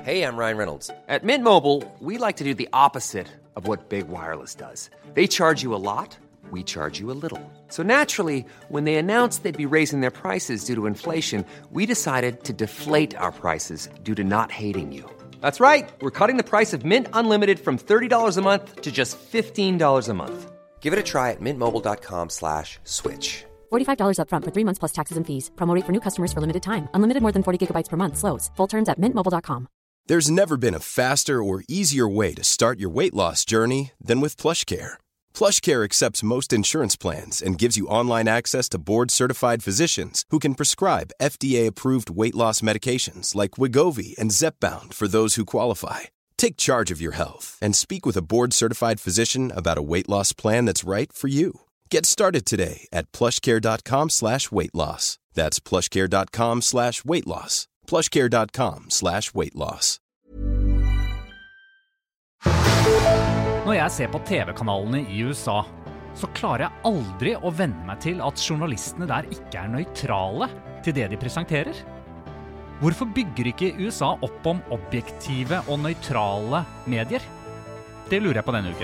Hey, I'm Ryan Reynolds. At Mint Mobile, we like to do the opposite of what Big Wireless does. They charge you a lot, we charge you a little. So naturally, when they announced they'd be raising their prices due to inflation, we decided to deflate our prices due to not hating you. That's right. We're cutting the price of Mint Unlimited from $30 a month to just $15 a month. Give it a try at mintmobile.com/switch. $45 up front for 3 months plus taxes and fees. Promo rate for new customers for limited time. Unlimited more than 40 gigabytes per month. Slows full terms at mintmobile.com. There's never been a faster or easier way to start your weight loss journey than with PlushCare. PlushCare accepts most insurance plans and gives you online access to board-certified physicians who can prescribe FDA-approved weight loss medications like Wegovy and Zepbound for those who qualify. Take charge of your health and speak with a board-certified physician about a weight loss plan that's right for you. Get started today at plushcare.com/weight loss. That's plushcare.com/weight loss. plushcare.com/weight loss. Når jeg ser på TV-kanalene I USA, så klarer jeg aldri å venne meg til at journalistene der ikke nøytrale til det de presenterer. Hvorfor bygger ikke USA opp om objektive og nøytrale medier? Det lurer jeg på denne uken.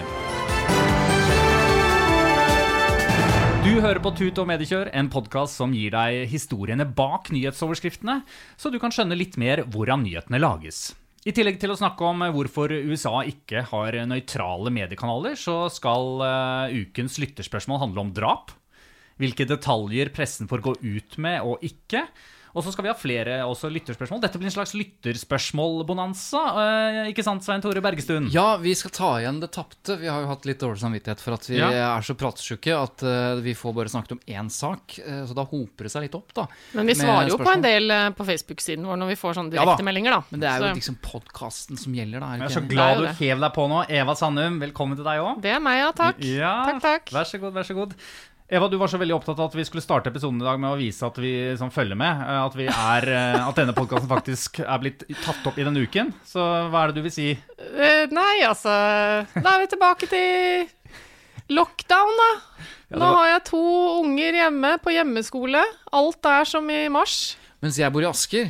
Du hører på Tut og Mediekjør, en podcast som gir deg historiene bak nyhetsoverskriftene, så du kan skjønne litt mer hvordan nyhetene lages. I tillegg til å snakke om hvorfor USA ikke har nøytrale mediekanaler, så skal ukens lytterspørsmål handle om drap, hvilke detaljer pressen får gå ut med og ikke. Og så skal vi ha flere også lytterspørsmål. Dette blir en slags lytterspørsmål-bonanza, ikke sant, Svein Tore Bergestuen? Ja, vi skal ta igjen det tapte. Vi har jo hatt litt dårlig samvittighet for at vi så pratsyke at vi får bare snakket om én sak, så da hoper det seg litt opp da. Men vi svarer jo på en del på Facebook-siden vår når vi får sånne direkte meldinger da. Men det jo liksom podcasten som gjelder da. Jeg så glad du hev deg på nå. Eva Sandum, velkommen til deg også. Det meg, ja, takk. Ja, takk. Vær så god, vær så god. Eva, du var så veldig opptatt av at vi skulle starte episoden I dag med å vise at vi som følger med, at denne podcasten faktisk blitt tatt opp I denne uken. Så hva det du vil si? Nei, altså, da vi tilbake til lockdown da. Nå har jeg 2 unger hjemme på hjemmeskole. Alt som I mars. Mens jeg bor I Asker,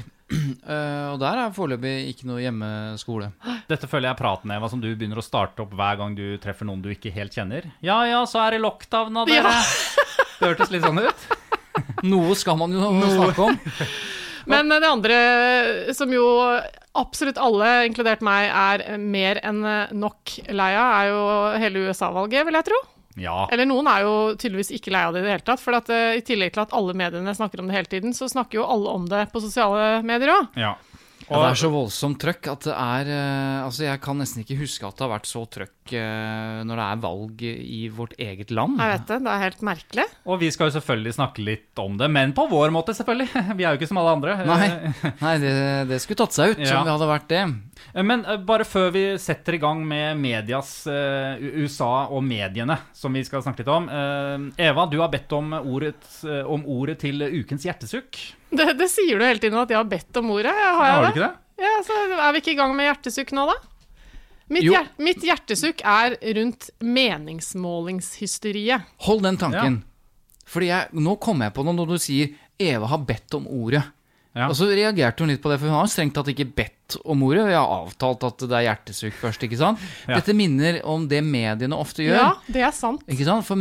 og der foreløpig ikke noe hjemmeskole. Dette føler jeg praten, Eva, som du begynner å starte opp hver gang du treffer noen du ikke helt kjenner. Ja, så det lockdown av dere. Ja. Det hørtes litt sånn ut. Noe skal man jo snakke om. Men det andre som jo absolutt alle, inkludert meg, mer enn nok leia, jo hele USA-valget, vil jeg tro. Ja. Eller noen jo tydeligvis ikke lei av det I det hele tatt, for at, I tillegg til at alle mediene snakker om det hele tiden, så snakker jo alle om det på sosiale medier også. Ja. Og det så voldsomt trøkk at det altså jeg kan nesten ikke huske at det har vært så trøkk når det valg I vårt eget land. Jeg vet det helt merkelig. Og vi skal jo selvfølgelig snakke litt om det, men på vår måte selvfølgelig. Vi jo ikke som alle andre. Nei det skulle tatt seg ut om vi hadde vært det. Men bare før vi setter I gang med medias USA og mediene, som vi skal snakke litt om. Eva, du har bedt om ordet til ukens hjertesukk. Det sier du hele tiden at jeg har bedt om ordet. Har du ikke det? Ja, så vi ikke I gang med hjertesukk nå da? Mitt hjertesukk rundt meningsmålingshysteriet. Hold den tanken. Ja. Fordi nå kommer jeg på noe når du sier Eva har bedt om ordet. Ja. Og så reagerte hun litt på det, for hun har strengt tatt ikke bedt om ordet. Vi har avtalt at det hjertesukk først, ikke sant? Ja. Dette minner om det mediene ofte gjør. Ja, det sant. Ikke sant? For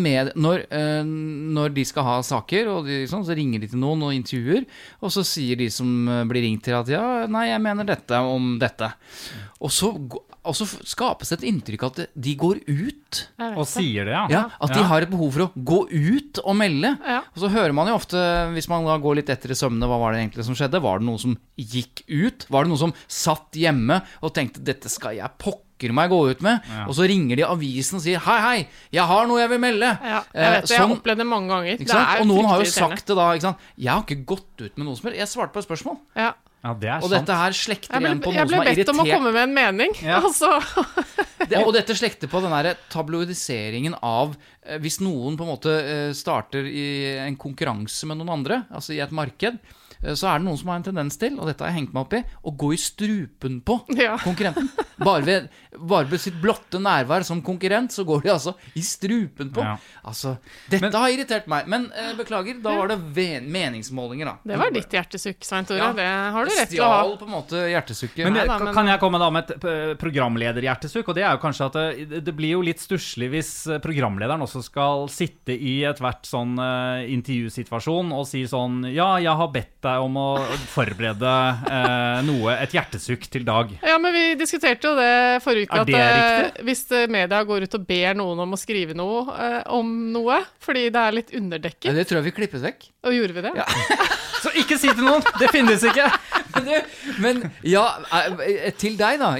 når de skal ha saker, og så ringer de til noen og intervjuer, og så sier de som blir ringt til at nei, jeg mener dette om dette. Og så skapes et inntrykk at de går ut og sier det, at de har et behov for å gå ut og melde. Og så hører man jo ofte, hvis man da går litt etter I sømmene, hva var det egentlig som skjedde? Var det noe som gikk ut? Var det noe som satt hjemme og tenkte, dette skal jeg pokker meg gå ut med? Og så ringer de avisen og sier, hei, jeg har noe jeg vil melde. Ja, jeg vet det, jeg har opplevd det mange ganger. Og noen har jo sagt det da, ikke sant? Jeg har ikke gått ut med noe som helst. Jeg svarte på et spørsmål. Ja. Ja, det sant. Og dette her slekter igjen på noe som Jeg ble bedt om å komme med en mening. Ja. Og dette slekter på den der tabloidiseringen av hvis noen på en måte starter I en konkurranse med noen andre, altså I et marked, så det noen som har en tendens til, og dette har jeg hengt meg opp I, å gå I strupen på konkurrenten. Bare ved sitt blotte nærvær som konkurrent, så går de altså i strupen på. Ja. Altså, dette har irritert meg. Men beklager, da var det meningsmålinger, da. Det var ditt hjertesukk, Svein Tore. Ja. Det har du rett til å ha. Stjal på en måte hjertesukket. Men kan jeg komme da med et programlederhjertesukk? Og det er jo kanskje at det blir jo litt stusslig hvis programlederen også skal sitte i et hvert sånn intervjusituasjon og si sånn, ja, jeg har bedt deg om å forberede et hjertesukk til Dag. Ja, men vi diskuterte jo det forrige uke, Er det at hvis media går ut og ber noen om å skrive noe om noe, fordi det er litt underdekket. Ja, det tror jeg vi klippet vekk. Og gjorde vi det? Ja. Så ikke si til noen, det finnes ikke. Men ja, til deg da,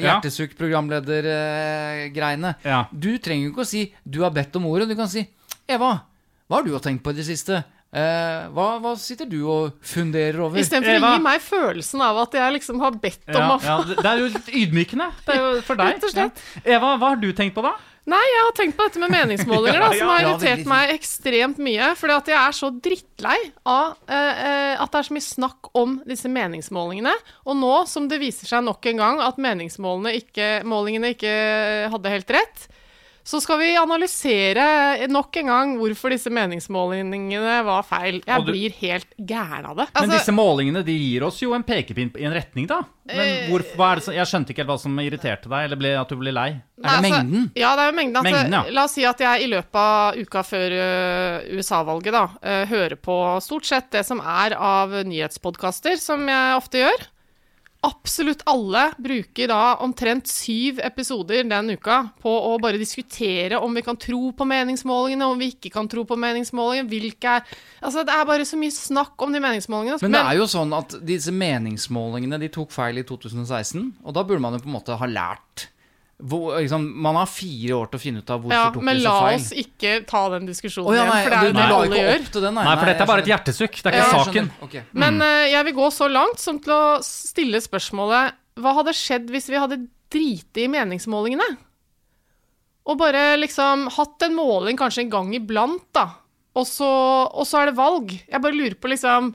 hjertesukk-programleder-greiene. Ja. Du trenger jo ikke å si, du har bedt om ordet. Du kan si, Eva, hva har du tenkt på i det siste? Hva sitter du og funderer over? I stedet for å gi meg følelsen av at jeg liksom har bedt om å... Ja, det er jo litt ydmykende. Det er jo for deg. Rett og slett. Eva, hva har du tenkt på da? Nei, jeg har tenkt på dette med meningsmålinger da, som har Ja, irritert veldig meg ekstremt mye, fordi at jeg er så drittlei av at det er så mye snakk om disse meningsmålingene, og nå som det viser seg nok en gang at meningsmålingene ikke hadde helt rett, så skal vi analysere nok en gang hvorfor disse meningsmålingene var feil. Jeg blir helt gæren av det. Men disse målingene, de gir oss jo en pekepinn i en retning da. Men hva er det jeg skjønte ikke helt hva som irriterte deg, eller at du ble lei. Er det mengden? Ja, det er jo mengden. Mengden, ja. La oss si at jeg i løpet av uka før USA-valget da, hører på stort sett det som er av nyhetspodcaster, som jeg ofte gjør. Absolutt alle bruker da omtrent 7 episoder den uka på å bare diskutere om vi kan tro på meningsmålingene, om vi ikke kan tro på meningsmålingene, altså det er bare så mye snakk om de meningsmålingene. Men det er jo sånn at disse meningsmålingene, de tok feil i 2016, og da burde man jo på en måte ha lært. Man har 4 år til å finne ut av hvorfor tok de så feil. Men la oss ikke ta den diskusjonen igjen, nei, for det er jo det alle gjør. Nei, for dette er bare et hjertesukk, det er ikke saken. Okay. Men jeg vil gå så langt som til å stille spørsmålet, hva hadde skjedd hvis vi hadde driti i meningsmålingene? Og bare liksom hatt en måling kanskje en gang iblant da, og så er det valg. Jeg bare lurer på liksom,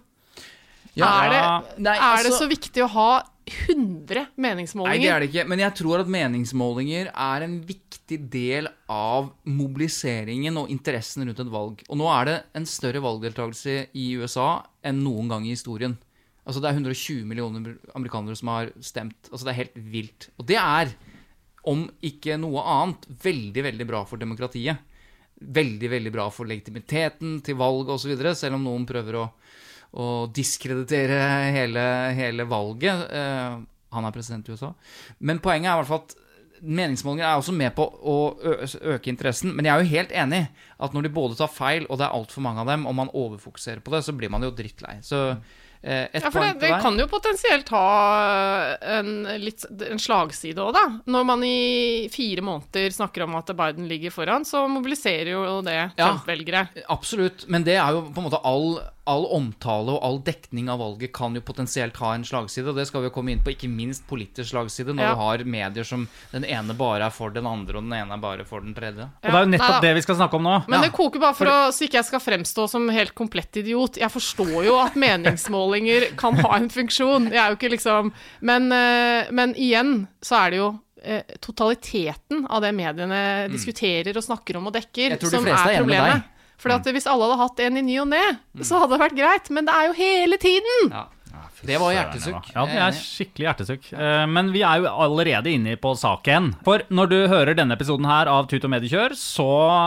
er det så viktig å ha 100 meningsmålinger? Nei, det er det ikke, men jeg tror at meningsmålinger er en viktig del av mobiliseringen og interessen rundt et valg. Og nå er det en større valgdeltakelse i USA enn noen gang i historien. Altså det er 120 millioner amerikanere som har stemt. Altså det er helt vilt. Og det er, om ikke noe annet, veldig, veldig bra for demokratiet. Veldig, veldig bra for legitimiteten til valg og så videre, selv om noen prøver å diskreditere hele valget. Han er president i USA. Men poenget er i hvert fall at meningsmålinger er også med på å øke interessen. Men jeg er jo helt enig at når de både tar feil, og det er alt for mange av dem, og man overfokuserer på det, så blir man jo drittlei. Så for det kan jo potensielt ha en slagside også da. Når man i 4 måneder snakker om at Biden ligger foran, så mobiliserer jo det Trump-velgere. Absolutt, men det er jo på en måte all omtale og all dekning av valget kan jo potensielt ha en slagside, og det skal vi jo komme inn på, ikke minst politisk slagside, når du har medier som den ene bare er for den andre, og den ene er bare for den tredje. Og det er jo nettopp det vi skal snakke om nå. Men det koker bare så ikke jeg skal fremstå som helt komplett idiot. Jeg forstår jo at meningsmålinger kan ha en funksjon. Jeg er jo ikke liksom... Men igjen så er det jo totaliteten av det mediene diskuterer og snakker om og dekker, som er problemet. For hvis alle hadde hatt en i ny og ne, så hadde det vært greit. Men det er jo hele tiden! Ja. Det var hjertesukk. Ja, det er skikkelig hjertesukk. Men vi er jo allerede inne på saken. For når du hører denne episoden her av Tut og Mediekjør, så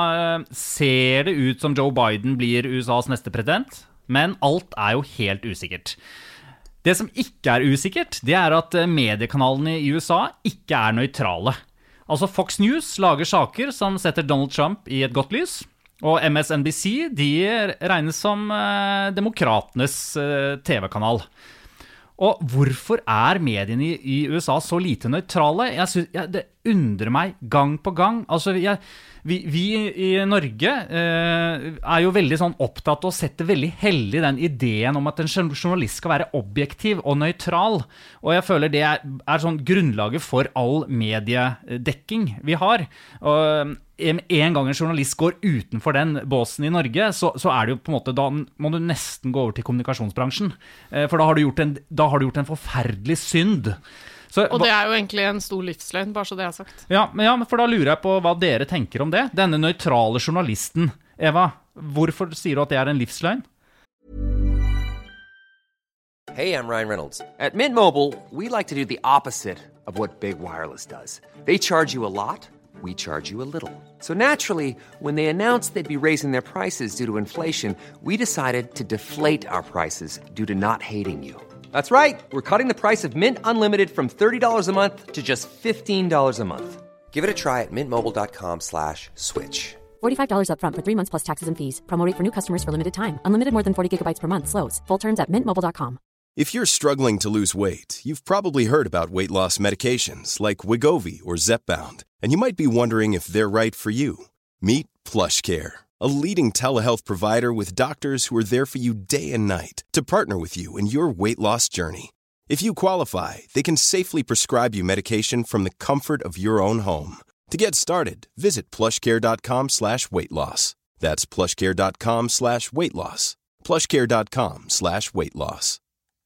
ser det ut som Joe Biden blir USAs neste president. Men alt er jo helt usikkert. Det som ikke er usikkert, det er at mediekanalene i USA ikke er nøytrale. Altså Fox News lager saker som setter Donald Trump i et godt lys. Og MSNBC, de regnes som demokratenes TV-kanal. Og hvorfor er mediene i USA så lite nøytrale? Det undrer meg gang på gang. Altså, vi i Norge er jo veldig sånn opptatt og setter veldig hellig den ideen om at en journalist skal være objektiv og nøytral. Og jeg føler det er sånn grunnlaget for all mediedekking vi har. Og en gang en journalist går utenfor den båsen i Norge, så er det jo på en måte, da må du nesten gå over til kommunikasjonsbransjen. For da har du gjort en forferdelig synd. Og det jo egentlig en stor livsløgn, bare så det sagt. Ja, men for da lurer jeg på hva dere tenker om det. Denne nøytrale journalisten, Eva, hvorfor sier du at det en livsløgn? Hey, I'm Ryan Reynolds. At Mint Mobile, we like to do the opposite of what Big Wireless does. They charge you a lot, we charge you a little. So naturally, when they announced they'd be raising their prices due to inflation, we decided to deflate our prices due to not hating you. That's right. We're cutting the price of Mint Unlimited from $30 a month to just $15 a month. Give it a try at mintmobile.com/switch. $45 up front for 3 months plus taxes and fees. Promo rate for new customers for limited time. Unlimited more than 40 gigabytes per month. Slows full terms at mintmobile.com. If you're struggling to lose weight, you've probably heard about weight loss medications like Wegovy or Zepbound, and you might be wondering if they're right for you. Meet PlushCare, a leading telehealth provider with doctors who are there for you day and night to partner with you in your weight loss journey. If you qualify, they can safely prescribe you medication from the comfort of your own home. To get started, visit plushcare.com/weight-loss. That's plushcare.com/weight-loss. plushcare.com/weight-loss.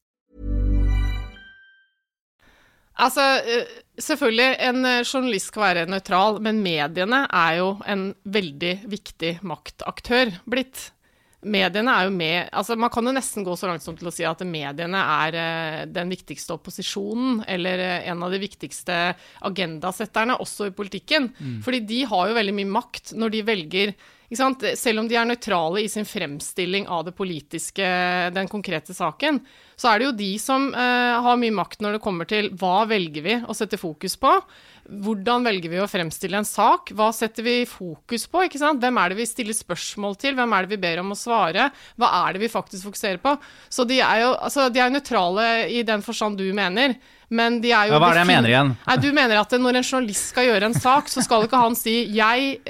Altså, selvfølgelig, en journalist skal være nøytral, men mediene jo en veldig viktig maktaktør blitt. Mediene jo med, altså man kan jo nesten gå så langt som til å si at mediene den viktigste opposisjonen, eller en av de viktigste agendasetterne også i politikken. Fordi de har jo veldig mye makt når de velger, ikke sant? Selv om de nøytrale i sin fremstilling av det politiske, den konkrete saken, så det jo de som har mye makt når det kommer til hva velger vi å sette fokus på, hvordan velger vi å fremstille en sak, hva setter vi fokus på, ikke sant? Hvem det vi stiller spørsmål til, hvem det vi ber om å svare, hva det vi faktisk fokuserer på. Så de jo, altså de nøytrale i den forstand du mener, men de jo... Ja, hva det jeg mener igjen? Nei, du mener at når en journalist skal gjøre en sak, så skal ikke han si, jeg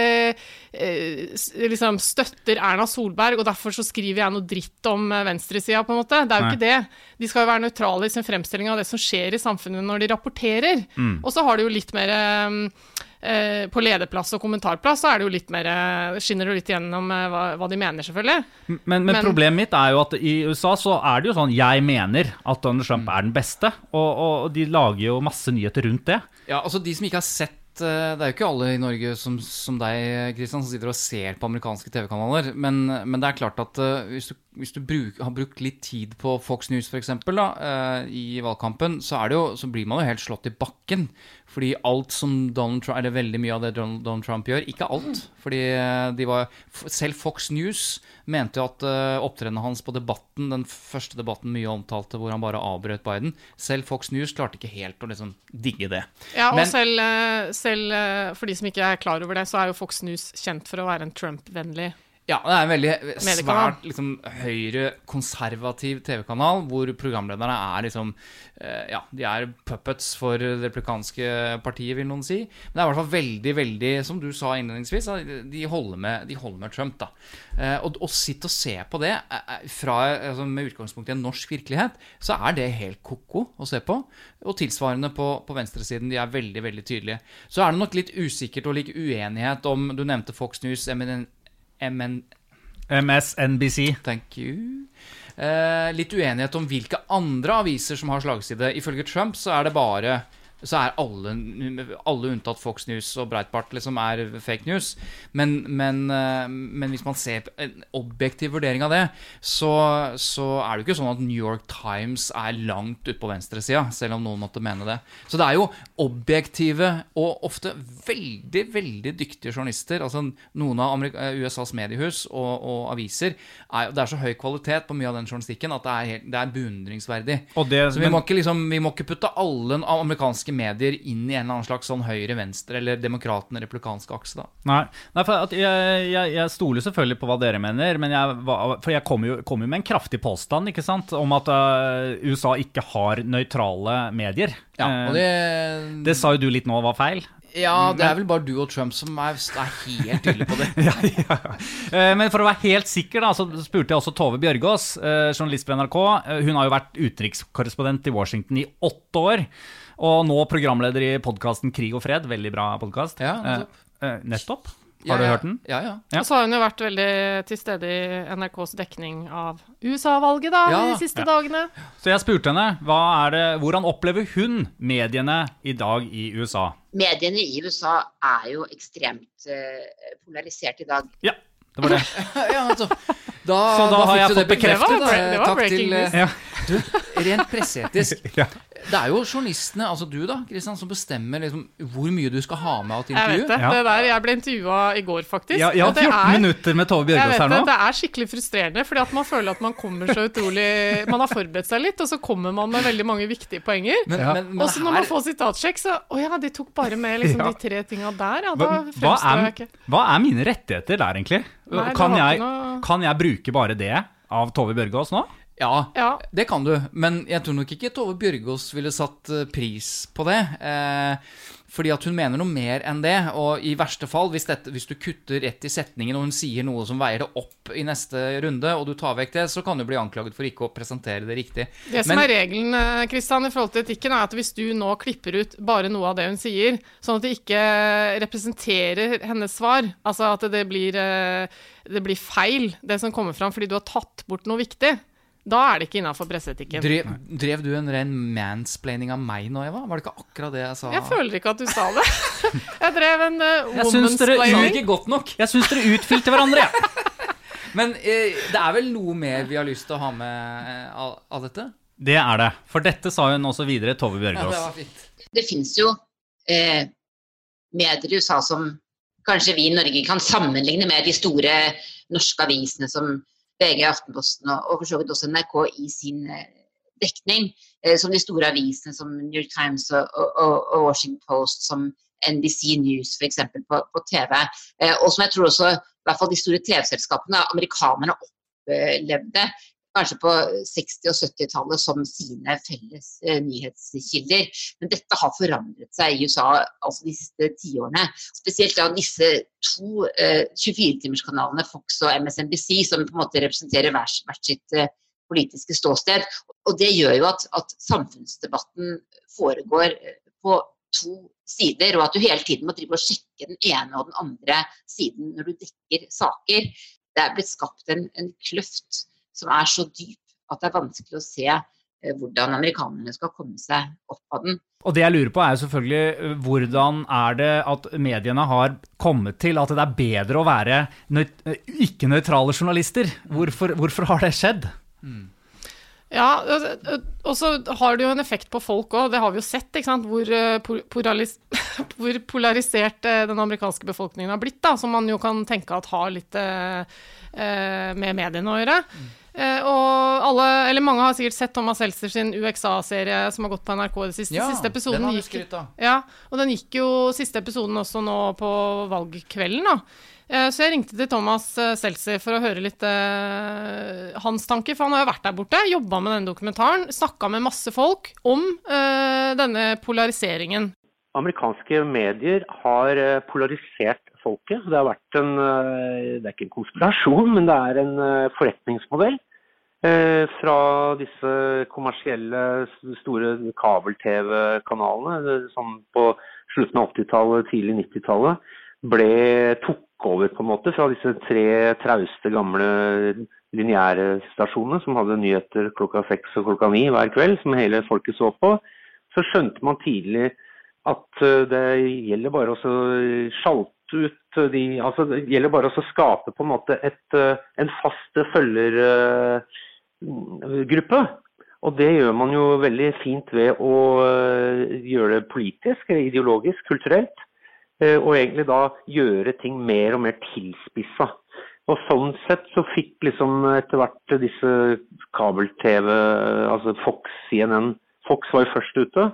liksom støtter Erna Solberg, og derfor så skriver jeg noe dritt om venstresida på en måte. Det jo ikke det. De skal jo være nøytrale i sin fremstilling av det som skjer i samfunnet når de rapporterer. Og så har de jo litt mer på lederplass og kommentarplass, så det jo litt mer, skinner det litt igjennom hva de mener selvfølgelig. Men problemet mitt jo at i USA så det jo sånn, jeg mener at Donald Trump den beste, og de lager jo masse nyheter rundt det. Ja, altså de som ikke har sett, det jo ikke alle i Norge som deg, Kristian, som sitter og ser på amerikanske TV-kanaler, men det klart at hvis du har brukt litt tid på Fox News for eksempel da, i valgkampen, så blir man jo helt slått i bakken, fordi alt som Donald Trump, veldig mye av det Donald Trump gjør, ikke alt, fordi selv Fox News mente jo at opptredende hans på debatten, den første debatten mye omtalte, hvor han bare avbrøt Biden, selv Fox News klarte ikke helt å liksom digge det. Ja, og selv for de som ikke klar over det, så jo Fox News kjent for å være en Trump-vennlig. Ja, det en veldig svært liksom, høyre-konservativ TV-kanal, hvor programlederne liksom, ja, de puppets for det republikanske partiet, vil noen si. Men det i hvert fall veldig, veldig, som du sa innledningsvis, de holder med Trump, da. Og sitte og se på det, altså, med utgangspunkt i en norsk virkelighet, så det helt koko å se på. Og tilsvarende på venstresiden, de veldig, veldig tydelige. Så det nok litt usikkert og like uenighet om, du nevnte Fox News, MSNBC. Thank you. Litt uenighet om hvilke andre aviser som har slagside. Ifølge Trump så det bare så alle unntatt Fox News og Breitbart liksom fake news. Men hvis man ser en objektiv vurdering av det, så det jo ikke sånn at New York Times langt ut på venstresida, selv om noen måtte mene det. Så det jo objektive og ofte veldig, veldig dyktige journalister, altså noen av USAs mediehus og aviser, det så høy kvalitet på mye av den journalistikken at det beundringsverdig. Så vi må ikke putte alle amerikanske medier inn i en eller annen slags sånn høyre, venstre eller demokratene, republikanske akse da. Nei, for at jeg stoler selvfølgelig på hva dere mener, men jeg kom jo med en kraftig påstand, ikke sant, om at USA ikke har nøytrale medier. Ja, og det sa jo du litt nå var feil. Ja, det vel bare du og Trump som helt tydelig på det. Ja. Men for å være helt sikker da, så spurte jeg også Tove Bjørgaas, journalist på NRK. Hun har jo vært utenrikskorrespondent i Washington i 8 år, og nå programleder i podcasten Krig og Fred, veldig bra podcast. Ja, nettopp. Har du hørt den? Ja. Og så har hun jo vært veldig til stede i NRKs dekning av USA-valget da, de siste dagene. Så jeg spurte henne, hvordan opplever hun mediene i dag i USA? Mediene i USA jo ekstremt polarisert i dag. Ja, det var det. Ja, altså. Da har jeg fått bekreftet. Det var Takk til breaking news. Du, rent presseetisk. Ja. Det jo journalistene, altså du da, Kristian, som bestemmer liksom, hvor mye du skal ha med av et Jeg intervju. vet det. Det der, jeg ble intervjuet i går faktisk. Ja, 14 minutter med Tove Bjørgaas her nå. Jeg vet det skikkelig frustrerende, fordi at man føler at man kommer så utrolig... Man har forberedt seg litt, og så kommer man med veldig mange viktige poenger. Men og så når man får sitatsjekk, så, de tok bare med liksom, de 3 tingene der, da fremstår jeg ikke. Hva mine rettigheter der egentlig? Nei, kan jeg bruke bare det av Tove Bjørgaas nå? Ja, det kan du, men jeg tror nok ikke Tove Bjørgaas ville satt pris på det, fordi at hun mener noe mer enn det, og i verste fall, hvis du kutter rett i setningen, og hun sier noe som veier det opp i neste runde, og du tar vekk det, så kan du bli anklaget for ikke å presentere det riktig. Det som regelen, Kristian, i forhold til etikken, at hvis du nå klipper ut bare noe av det hun sier, sånn at det ikke representerer hennes svar, altså at det blir feil, det som kommer fram, fordi du har tatt bort noe viktig, da det ikke innenfor presseetikken. Drev du en ren mansplaining av meg nå, Eva? Var det ikke akkurat det jeg sa? Jeg føler ikke at du sa det. Jeg drev en womansplaining. Ikke godt nok. Jeg synes dere utfylte hverandre. Men det vel noe mer vi har lyst til å ha med av dette? Det det. For dette sa hun også videre, Tove Bjørgaas. Ja, det var fint. Det finnes jo medier i USA som kanskje vi i Norge kan sammenligne med de store norske avisene som VG, Aftenposten og for så vidt også NRK i sin dekning, som de store avisene som New York Times og Washington Post, som NBC News for eksempel på TV, og som jeg tror også, i hvert fall de store TV-selskapene, amerikanerne opplevde kanskje på 60- og 70-tallet som sine felles nyhetskilder. Men dette har forandret seg i USA altså de siste 10 årene. Spesielt da disse 2 24-timerskanalene, Fox og MSNBC, som på en måte representerer hvert sitt politiske ståsted. Og det gjør jo at samfunnsdebatten foregår på 2 sider, og at du hele tiden må drive og sjekke den ene og den andre siden når du dekker saker. Det blitt skapt en kløft som så dyp at det vanskelig å se hvordan amerikanerne skal komme seg opp av den. Og det jeg lurer på jo selvfølgelig, hvordan det at mediene har kommet til at det bedre å være ikke-nøytrale journalister? Hvorfor har det skjedd? Ja, og så har det jo en effekt på folk også, det har vi jo sett, ikke sant? Hvor polarisert den amerikanske befolkningen har blitt, da, som man jo kan tenke at har litt med mediene å gjøre. Og mange har sikkert sett Thomas Seltzer sin UXA-serie som har gått på NRK det siste. Siste episoden den har vi skrytt av. Ja, og den gikk jo siste episoden også nå på valgkvelden da. Så jeg ringte til Thomas Seltzer for å høre litt hans tanker, for han har jo vært der borte, jobbet med denne dokumentaren, snakket med masse folk om denne polariseringen. Amerikanske medier har polarisert folket. Det har vært det ikke en konspirasjon, men det en forretningsmodell fra disse kommersielle store kabel-TV-kanalene som på slutten av 80-tallet, tidlig 90-tallet tok over på en måte fra disse 3 trauste gamle lineære stasjonene som hadde nyheter klokka 6 og klokka 9 hver kveld, som hele folket så på. Så skjønte man tidlig at det gjelder bare å sjalte ut altså det gjelder bare å skape på en måte en fast følgergruppe. Og det gjør man jo veldig fint ved å gjøre det politisk, ideologisk, kulturelt, og egentlig da gjøre ting mer og mer tilspisset. Og sånn sett så fikk liksom etter hvert disse kabel-TV, altså Fox, CNN, Fox var jo først ute,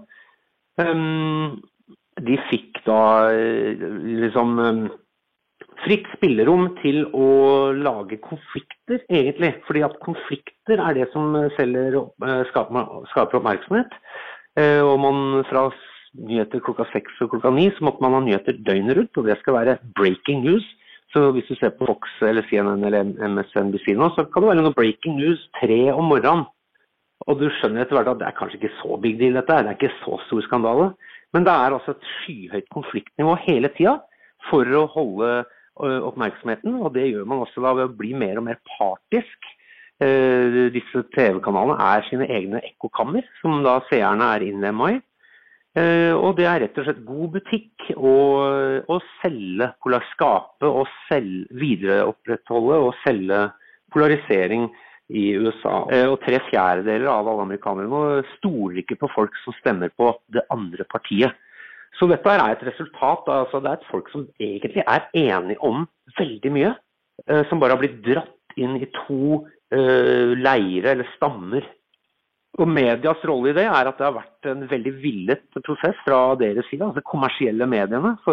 de fikk da liksom fritt spillerom til å lage konflikter egentlig, fordi at konflikter det som skaper oppmerksomhet, og man fra nyheter klokka 6 og klokka 9 så måtte man ha nyheter døgnet rundt, og det skal være breaking news. Så hvis du ser på Fox eller CNN eller MSNBC nå, så kan det være noe breaking news 3 om morgenen. Og du skjønner etter hvert at det kanskje ikke så big deal dette, det ikke så stor skandale. Men det altså et skyhøyt konfliktnivå hele tiden for å holde oppmerksomheten, og det gjør man også da ved å bli mer og mer partisk. Disse TV-kanalene sine egne ekkokammer, som da seerne innlemmet i. Og det rett og slett god butikk å selge, skape og videreopprettholde og selge polarisering i USA. Og 3/4 av alle amerikanere nå stoler ikke på folk som stemmer på det andre partiet. Så dette et resultat, altså det et folk som egentlig enige om veldig mye, som bare har blitt dratt inn i to leire eller stammer. Og medias rolle i det at det har vært en veldig villet prosess fra deres side, altså kommersielle mediene, for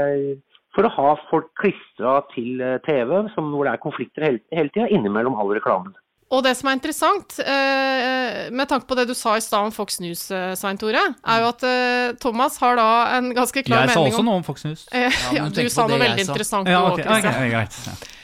å ha folk klistret til TV, hvor det konflikter hele tiden, innimellom all reklamen. Og det som interessant, med tanke på det du sa i sted om Fox News, Svein Tore, jo at Thomas har da en ganske klar mening om... Jeg sa også noe om Fox News. Ja, du sa noe veldig interessant. Ja, ok, greit.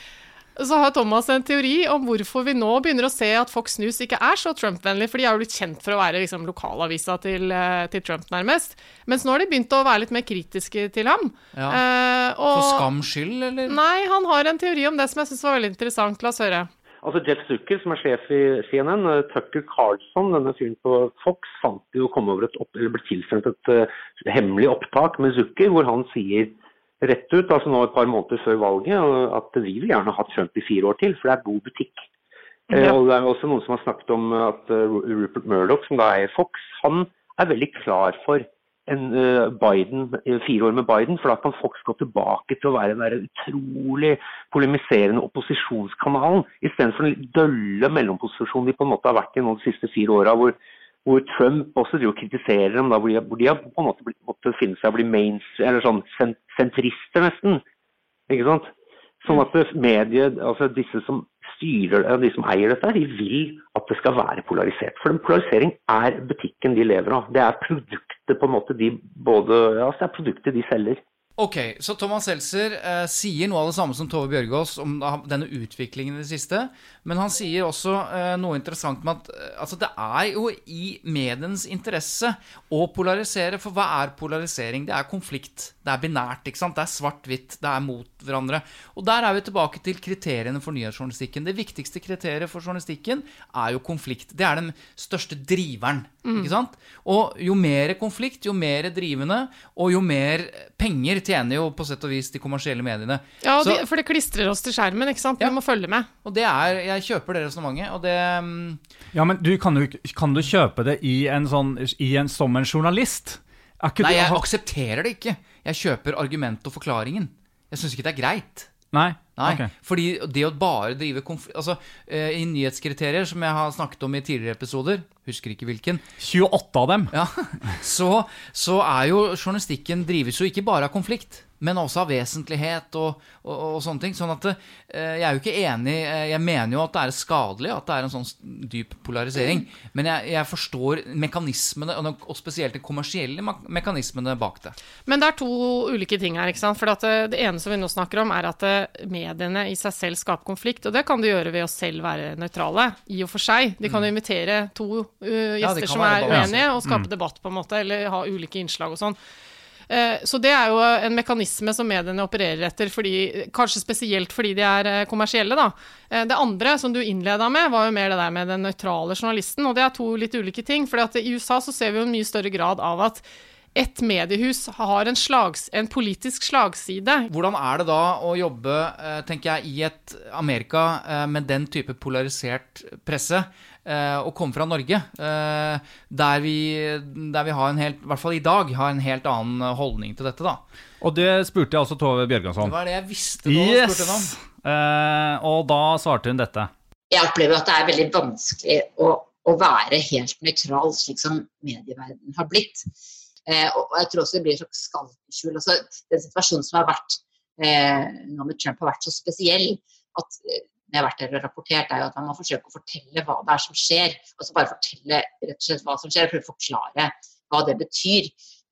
Så har Thomas en teori om hvorfor vi nå begynner å se at Fox News ikke så Trump-vennlig, for de har jo blitt kjent for å være liksom, lokalavisa til Trump nærmest. Mens nå har de begynt å være litt mer kritiske til ham. Ja. For skams skyld, eller? Nei, han har en teori om det som jeg synes var veldig interessant. La oss høre. Altså Jeff Zucker, som sjef i CNN, Tucker Carlson, denne fyren på Fox, fant jo komme over ble tilsendt et hemmelig opptak med Zucker, hvor han sier rett ut, altså nå et par måneder før valget, at vi vil gjerne ha Trump i 4 år til, for det god butikk. Ja. Og det også noen som har snakket om at Rupert Murdoch, som da i Fox, han veldig klar for en Biden, 4 år med Biden, for da kan Fox gå tilbake til å være den utrolig polemiserende opposisjonskanalen, i stedet for den dølle mellomposisjonen de på en måte har vært i nå de siste 4 årene, hvor Trump også kritiserer dem, da, hvor de har på en måte måtte finne seg å bli mainstream, eller sånn sentrister nesten, ikke sant? Sånn at mediet, altså disse som styrer, de som eier dette, de vil at det skal være polarisert. For den polarisering butikken de lever av. Det produktet på en måte det produktet de selger. Ok, så Thomas Seltzer sier noe av det samme som Tove Bjørgaas om denne utviklingen i det siste, men han sier også noe interessant med at altså det jo i mediens interesse å polarisere, for hva polarisering? Det konflikt, det binært, ikke sant? Det svart-hvitt, det mot hverandre. Og der vi tilbake til kriteriene for nyhetsjournalistikken. Det viktigste kriteriet for journalistikken jo konflikt. Det den største driveren, ikke sant? Og jo mer konflikt, jo mer drivende, og jo mer penger tjener jo på sett og vis de kommersielle mediene. Ja, for det klistrer oss til skjermen, ikke sant? Vi må følge med. Og det jeg kjøper det resonemanget, og det... Ja, men kan du kjøpe det som en journalist? Nei, jeg aksepterer det ikke. Jeg kjøper argumentet og forklaringen. Jeg synes ikke det greit. Nei. Okay. Fordi det å bare drive altså, i nyhetskriterier som jeg har snakket om i tidligere episoder, husker ikke hvilken 28 av dem ja, så jo journalistikken drives jo ikke bare av konflikt, men også av vesentlighet og sånne ting, sånn at jeg jo ikke enig, jeg mener jo at det skadelig at det en sånn dyp polarisering, men jeg forstår mekanismene, og spesielt de kommersielle mekanismene bak det. Men det 2 ulike ting her, ikke sant? For at det ene som vi nå snakker om at mediene i seg selv skaper konflikt, og det kan de gjøre ved å selv være nøytrale, i og for seg. De kan jo invitere 2 gjester som uenige, og skape debatt på en måte, eller ha ulike innslag og sånn. Så det jo en mekanisme som mediene opererer etter, kanskje spesielt fordi de kommersielle da. Det andre som du innledet med var jo mer det der med den nøytrale journalisten, og det 2 litt ulike ting, fordi at i USA så ser vi jo en mye større grad av at et mediehus har en politisk slagside. Hvordan det da å jobbe, tenker jeg, i et Amerika med den type polarisert presse, og komme fra Norge, der vi har en helt, i hvert fall i dag, har en helt annen holdning til dette da. Og det spurte jeg også Tove Bjørgaas om. Det var det jeg visste da, spurte hun om. Og da svarte hun dette. Jeg opplever at det veldig vanskelig å være helt nøytral, slik som medieverdenen har blitt. Og jeg tror også det blir en slags skalkeskjul. Altså, den situasjonen som har vært nå med Trump har vært så spesiell, at jeg har vært der og rapportert, jo at man må forsøke å fortelle hva det som skjer. Altså bare fortelle rett og slett hva som skjer, for å forklare hva det betyr.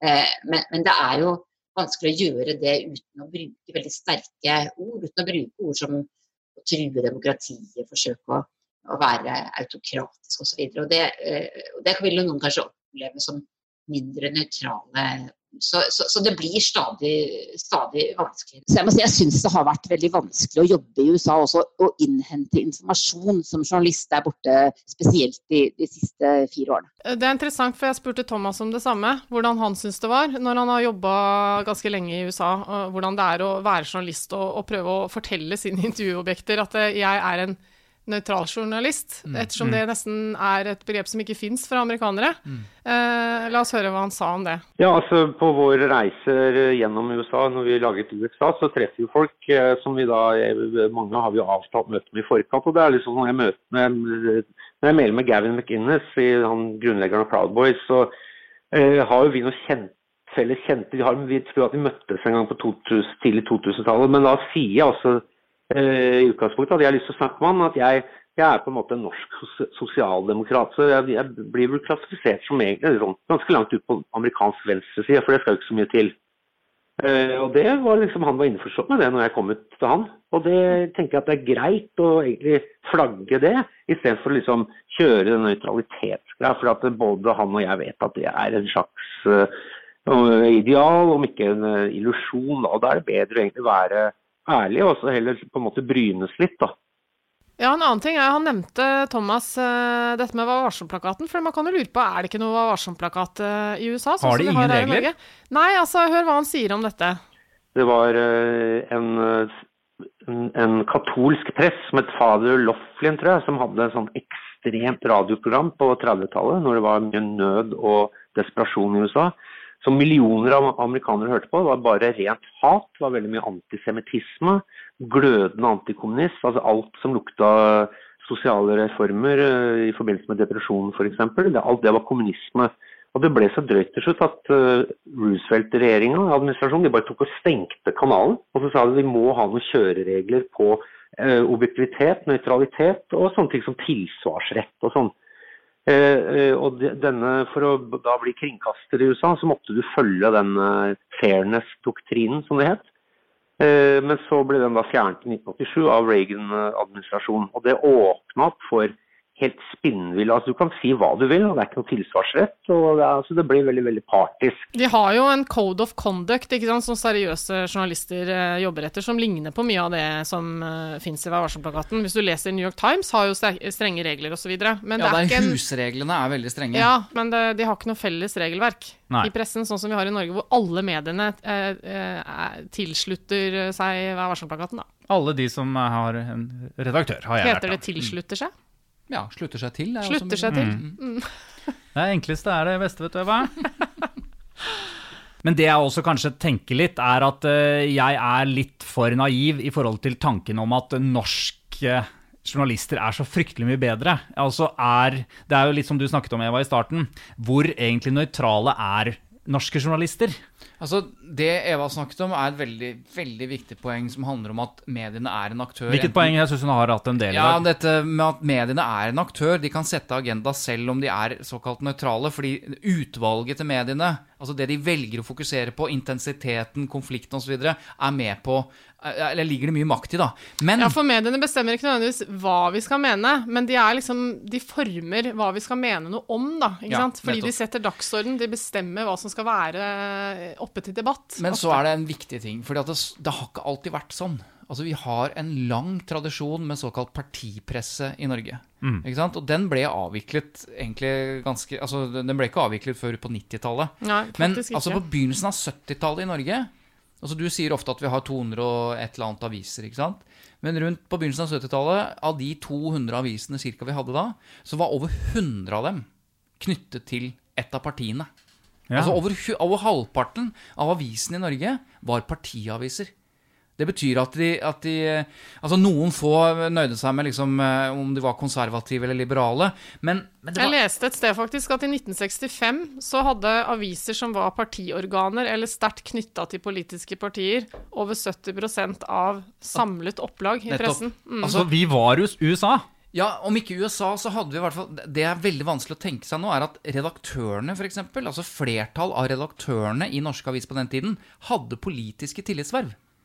Men det jo vanskelig å gjøre det uten å bruke veldig sterke ord, uten å bruke ord som å true demokratiet, forsøke å være autokratisk og så videre. Og det vil jo noen kanskje oppleve som mindre nøytrale Så det blir stadig vanskeligere. Så jeg må si, jeg synes det har vært veldig vanskelig å jobbe i USA også, og innhente informasjon som journalist der borte, spesielt de siste 4 årene. Det er interessant, for jeg spurte Thomas om det samme, hvordan han synes det var, når han har jobbet ganske lenge i USA, og hvordan det er å være journalist og prøve å fortelle sine intervjuobjekter at jeg er en nøytral journalist, ettersom det nesten er et begrep som ikke finnes for amerikanere. La oss høre hva han sa om det. Ja, altså på våre reiser gjennom USA, når vi laget USA, så treffer jo folk som vi da, mange har vi jo avtalt møte med i forkant, og det er liksom når jeg mailer med Gavin McInnes, han grunnleggeren av Proud Boys, så har jo vi noe felles kjente, vi tror at vi møttes en gang på tidlig 2000-tallet, men da sier jeg også i utgangspunktet at jeg har lyst til å snakke med han, at jeg er på en måte en norsk sosialdemokrat, så jeg blir vel klassifisert som egentlig ganske langt ut på amerikansk venstreside, for det skal jo ikke så mye til. Og det var liksom, han var innforstått med det når jeg kom ut til han, og det tenker jeg at det er greit å egentlig flagge det, i stedet for å liksom kjøre den nøytralitetsgreia, for at både han og jeg vet at det er en slags ideal, om ikke en illusjon, og da er det bedre egentlig å være ærlig, og så heller på en måte brynes litt, da. Ja, en annen ting han nevnte, Thomas, dette med Vær varsom-plakaten, for man kan jo lure på, er det ikke noe Vær varsom-plakat i USA? Har de ingen regler? Nei, altså, hør hva han sier om dette. Det var en katolsk press som het Father Laughlin, tror jeg, som hadde et sånn ekstremt radioprogram på 30-tallet, når det var mye nød og desperasjon i USA, som millioner av amerikanere hørte på. Det var bare rent hat, det var veldig mye antisemittisme, glødende antikommunist, altså alt som lukta sosiale reformer i forbindelse med depresjon for eksempel. Alt det var kommunisme. Og det ble så drøyt til slutt at Roosevelt-regjeringen, administrasjonen, de bare tok og stengte kanalen, og så sa de må ha noen kjøreregler på objektivitet, nøytralitet og sånne ting som tilsvarsrett og sånn. Og for å da bli kringkaster i USA, så måtte du følge den fairness-doktrinen, som det het. Men så ble den da fjernet i 1987 av Reagan-administrasjonen, og det åpnet opp for helt spinnvill. Altså du kan si hva du vil, og det er ikke noe tilsvarsrett, og det blir veldig, veldig partisk. De har jo en code of conduct, ikke sant, som seriøse journalister jobber etter, som ligner på mye av det som finnes i Vær varsom-plakaten. Hvis du leser New York Times, har jo strenge regler og så videre. Men ja, det er husreglene er veldig strenge. Ja, men de har ikke noe felles regelverk. Nei. I pressen, sånn som vi har i Norge, hvor alle mediene tilslutter seg Vær varsom-plakaten, da. Alle de som har en redaktør, har jeg lært. Heter det tilslutter seg? Ja, slutter seg til. Slutter seg til. Det enkleste er det beste, vet du hva? Men det jeg også kanskje tenker litt, er at jeg er litt for naiv i forhold til tanken om at norske journalister er så fryktelig mye bedre. Altså det er jo litt som du snakket om, Eva, i starten. Hvor egentlig nøytrale er norske journalister? Altså, det Eva snakket om er et veldig, veldig viktig poeng som handler om at mediene er en aktør. Hvilket poeng jeg synes hun har hatt en del i dag? Ja, dette med at mediene er en aktør, de kan sette agenda selv om de er såkalt nøytrale, fordi utvalget til mediene, altså det de velger å fokusere på, intensiteten, konflikten og så videre, er med på, eller ligger det mye makt i da. Men, ja, for mediene bestemmer ikke nødvendigvis hva vi skal mene, men de former hva vi skal mene noe om da, ikke sant? Fordi nettopp. De setter dagsorden, de bestemmer hva som skal være oppe til debatt. Men så er det en viktig ting, fordi at det har ikke alltid vært sånn. Altså vi har en lang tradisjon med såkalt partipresse i Norge. Ikke sant? Og den ble avviklet egentlig ganske, altså den ble ikke avviklet før på 90-tallet. Nei, men altså på begynnelsen av 70-tallet i Norge, altså du sier ofte at vi har 200 og et eller annet aviser, ikke sant? Men rundt på begynnelsen av 70-tallet, av de 200 avisene cirka vi hadde da, så var over 100 av dem knyttet til et av partiene. Ja. Altså over halvparten av avisene i Norge var partiaviser. Det betyr at altså noen få nøyde seg med liksom, om de var konservative eller liberale, men jeg leste et sted faktisk at i 1965 så hadde aviser som var partiorganer eller sterkt knyttet til politiske partier over 70% av samlet opplag i pressen. Altså vi var hos USA. Ja, om ikke USA, så hadde vi i hvert fall, det er veldig vanskelig å tenke seg nå, er at redaktørene for eksempel, altså flertall av redaktørene i norsk avis på den tiden, hadde politiske tillitsverv.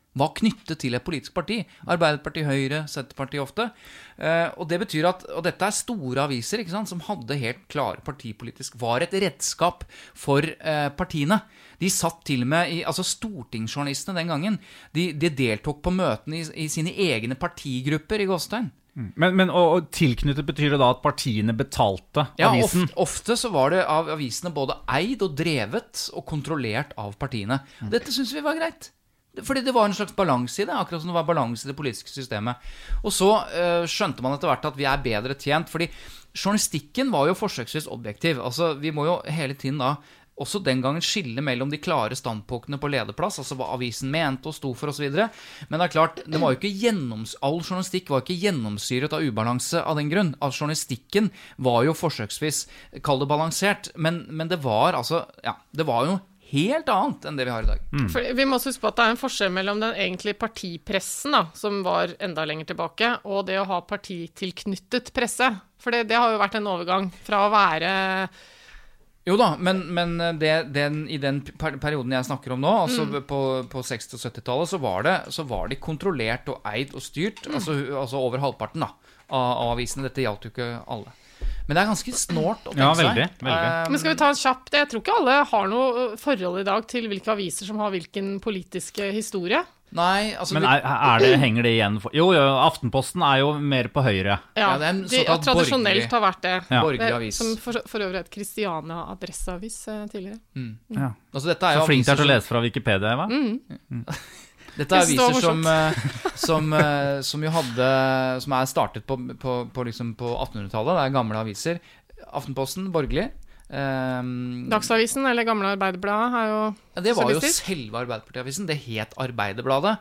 var knyttet til et politisk parti. Arbeiderpartiet, Høyre, Senterpartiet ofte. Og det betyr at, og dette store aviser, ikke sant, som hadde helt klare partipolitisk, var et redskap for partiene. De satt til og med, altså stortingsjournalistene den gangen, de deltok på møtene i sine egne partigrupper i Gåstein. Men og tilknyttet betyr det da at partiene betalte avisen? Ja, ofte så var det av avisene både eid og drevet og kontrollert av partiene. Dette synes vi var greit. Fordi det var en slags balanse i det, akkurat som det var balanse i det politiske systemet. Og så skjønte man etter hvert at vi bedre tjent, fordi journalistikken var jo forsøksvis objektiv. Altså, vi må jo hele tiden da, også den gangen skille mellom de klare standpunktene på lederplass, altså hva avisen mente og sto for og så videre. Men det klart, det var jo ikke all journalistikk var ikke gjennomsyret av ubalanse av den grunn. Altså, journalistikken var jo forsøksvis, kall det balansert, men det var altså, ja, det var jo helt annet enn det vi har i dag. For vi må huske på at det en forskjell mellom den egentlige partipressen, da, som var enda lenger tilbake, og det å ha partitilknyttet presse. For det har jo vært en overgang fra å være... Jo da, men i den perioden jeg snakker om nå, altså på 60- og 70-tallet, så var de kontrollert og eid og styrt, altså over halvparten da, av avisene. Dette gjaldt jo ikke alle. Men det ganske snålt å tenke seg. Veldig. Men skal vi ta en kjapp? Jeg tror ikke alle har noe forhold i dag til hvilke aviser som har hvilken politiske historie. Nei, altså... Men henger det igjen? Jo, Aftenposten jo mer på høyre. Ja, de tradisjonelt har vært det. Ja. Borgerlig avis. Som for øvrig et Kristiania adresseavis tidligere. Ja. Altså, dette så flink til å lese fra Wikipedia, Eva? Dette aviser som jo hadde, som startet på 1800-tallet, det gamle aviser. Aftenposten, borgerlig. Dagsavisen, eller gamle Arbeiderbladet, jo det var jo selve Arbeiderpartiavisen, det het Arbeiderbladet.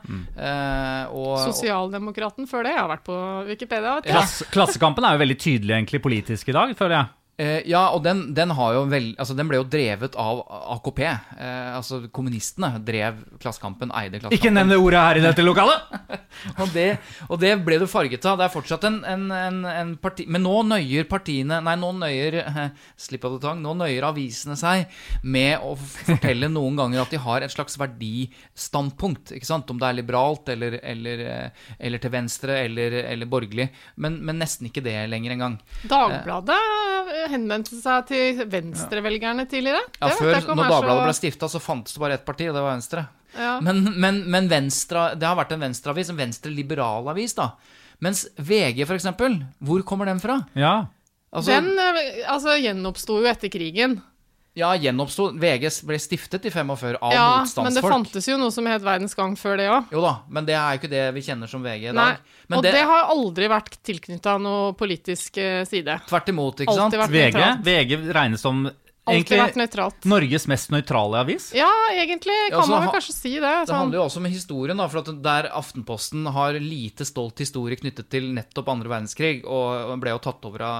Sosialdemokraten før det, jeg har vært på Wikipedia. Klassekampen jo veldig tydelig egentlig politisk i dag, føler jeg. Ja, og den har jo den ble jo drevet av AKP. Altså kommunistene drev Klassekampen, eide Klassekampen. Ikke nevn det ordet her i dette lokalet! og det ble du farget av. Det fortsatt en parti... Men nå nøyer partiene... Nei, nå nøyer avisene seg med å fortelle noen ganger at de har et slags verdistandpunkt, ikke sant? Om det liberalt, eller til venstre, eller borgerlig. Men nesten ikke det lenger en gang. Dagbladet henvendte seg til venstrevelgerne tidligere. Ja, når Dagbladet ble stiftet, så fantes det bare ett parti, og det var Venstre. Ja. Men Venstre, det har vært en venstreavis, en venstre-liberal avis da. Mens VG for eksempel, hvor kommer den fra? Ja. Den gjenoppstod jo etter krigen. Ja, gjenoppstod. VG ble stiftet i 45 av motstandsfolk. Men det fantes jo noe som het Verdens Gang før det også. Jo da, men det jo ikke det vi kjenner som VG i dag. Nei, men det har aldri vært tilknyttet av noe politisk side. Tvert imot, ikke sant? VG regnes som egentlig Norges mest nøytrale avis? Ja, egentlig kan man vel kanskje si det. Det handler jo også om historien, da, for at der Aftenposten har lite stolt historie knyttet til nettopp andre verdenskrig, og ble jo tatt over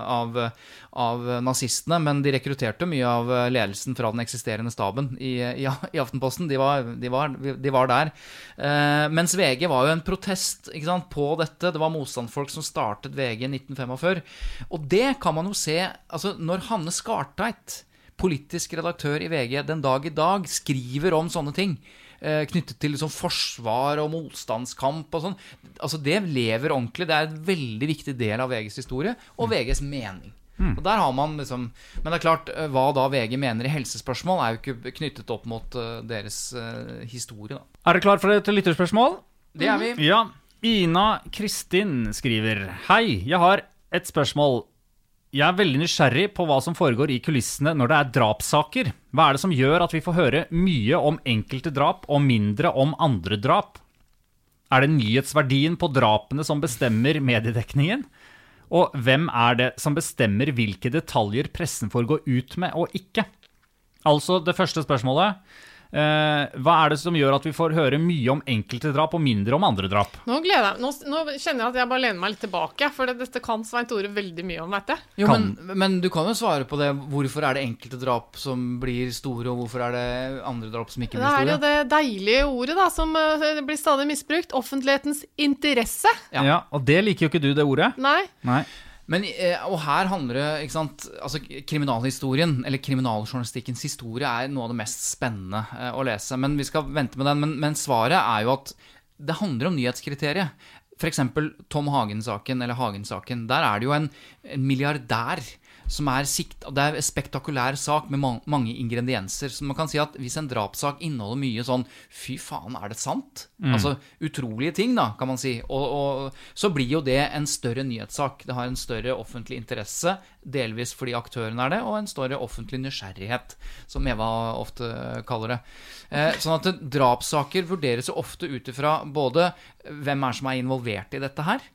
av nazistene, men de rekrutterte mye av ledelsen fra den eksisterende staben i Aftenposten. De var der. Mens VG var jo en protest, ikke sant, på dette. Det var motstandsfolk som startet VG i 1945. Og det kan man jo se, altså når Hanne Skartveit, politisk redaktør i VG, den dag i dag skriver om sånne ting knyttet til liksom forsvar og motstandskamp og sånn. Altså det lever ordentlig. Det en veldig viktig del av VGs historie og VGs mening. Og der har man liksom... Men det klart, hva da VG mener i helsespørsmål jo ikke knyttet opp mot deres historie da. Dere klar for et lytterspørsmål? Det vi. Ja. Ina Kristin skriver: Hei, jeg har et spørsmål. Jeg veldig nysgjerrig på hva som foregår i kulissene når det drapssaker. Hva det som gjør at vi får høre mye om enkelte drap og mindre om andre drap? Det nyhetsverdien på drapene som bestemmer mediedekningen? Og hvem det som bestemmer hvilke detaljer pressen får gå ut med og ikke? Altså det første spørsmålet. Hva det som gjør at vi får høre mye om enkelte drap og mindre om andre drap? Nå kjenner jeg at jeg bare lener meg litt tilbake, for dette kan Svein Tore veldig mye om, vet jeg. Jo, men du kan jo svare på det. Hvorfor det enkelte drap som blir store, og hvorfor det andre drap som ikke blir store? Det jo det deilige ordet da, som blir stadig misbrukt, offentlighetens interesse. Ja, og det liker jo ikke du, det ordet. Nei. Men, og her handler det, ikke sant, altså kriminalhistorien, eller kriminaljournalistikkens historie noe av det mest spennende å lese, men vi skal vente med den, men svaret jo at det handler om nyhetskriteriet. For eksempel Tom Hagen-saken, eller Hagen-saken. Der det jo en milliardær som det en spektakulær sak med mange ingredienser. Så man kan si at hvis en drapssak inneholder mye sånn, fy faen, det sant? Altså utrolige ting da, kan man si. Og så blir jo det en større nyhetssak. Det har en større offentlig interesse, delvis fordi aktøren det, og en større offentlig nysgjerrighet, som Eva ofte kaller det. Sånn at drapssaker vurderes jo ofte utifra både hvem som involvert i dette her.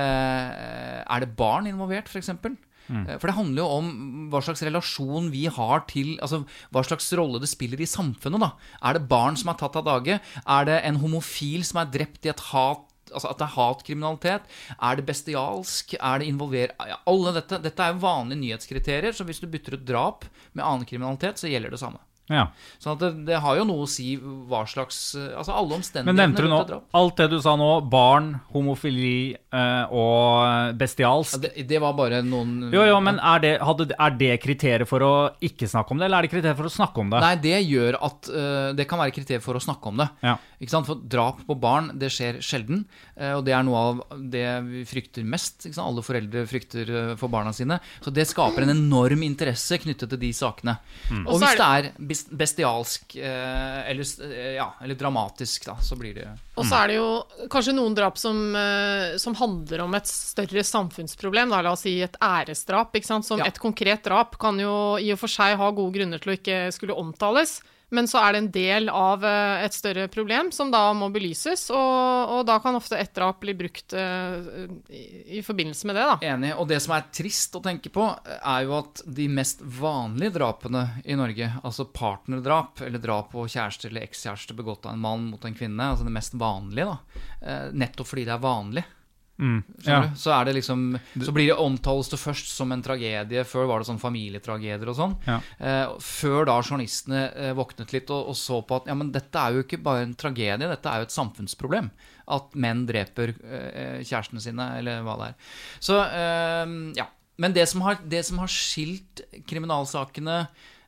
Det barn involvert, for eksempel? For det handler jo om hva slags relasjon vi har til, altså hva slags rolle det spiller i samfunnet da. Det barn som tatt av dage? Det en homofil som drept i et hat, altså at det hatkriminalitet? Det bestialsk? Det involvert? Ja, alle dette jo vanlige nyhetskriterier, så hvis du bytter ut drap med annen kriminalitet, så gjelder det samme. Ja. Sånn at det har jo noe å si hva slags, altså alle omstendighetene. Men nevnte du nå, alt det du sa nå, barn, homofili og bestialsk? Ja, det var bare noen... Jo, men det kriterier for å ikke snakke om det, eller det kriterier for å snakke om det? Nei, det gjør at det kan være kriterier for å snakke om det. Ja. Ikke sant? For drap på barn, det skjer sjelden, og det noe av det vi frykter mest. Ikke sant? Alle foreldre frykter for barna sine, så det skaper en enorm interesse knyttet til de sakene. Og hvis det bestialsk eller dramatisk da, så blir det... Og så det jo kanskje noen drap som handler om et større samfunnsproblem, da, la oss si et æresdrap, ikke sant? Som et konkret drap kan jo i og for seg ha gode grunner til å ikke skulle omtales, men så det en del av et større problem som da må belyses, og da kan ofte et drap bli brukt i forbindelse med det da. Enig, og det som trist å tenke på jo at de mest vanlige drapene i Norge, altså partnerdrap, eller drap på kjæreste eller ekskjæreste begått av en mann mot en kvinne, altså det mest vanlige da, nettopp fordi det vanlig. Ja. Så det liksom, så blir det omtales det først som en tragedie. Før var det sånn familietragedier og sånn. Før da journalistene våknet litt og så på at ja, men dette jo ikke bare en tragedie, dette jo et samfunnsproblem. At menn dreper kjærestene sine, eller hva det Så ja, men det som har skilt kriminalsakene